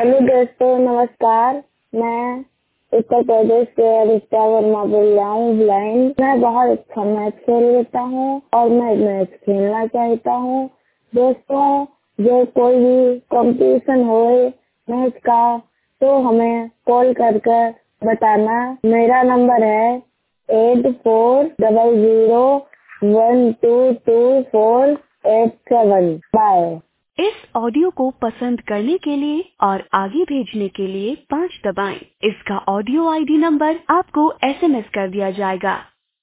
Hello दोस्तों, नमस्कार। मैं उत्तर प्रदेश से अदित्य वर्मा बोल रहा हूँ, ब्लाइंड। मैं बहुत अच्छा मैच खेल लेता हूँ और मैं मैच खेलना चाहता हूँ। दोस्तों, जो कोई भी कंपटीशन हो मैच का तो हमें कॉल करके बताना। मेरा नंबर है 8400122487। बाय। इस ऑडियो को पसंद करने के लिए और आगे भेजने के लिए 5 दबाएं। इसका ऑडियो आईडी नंबर आपको एसएमएस कर दिया जाएगा।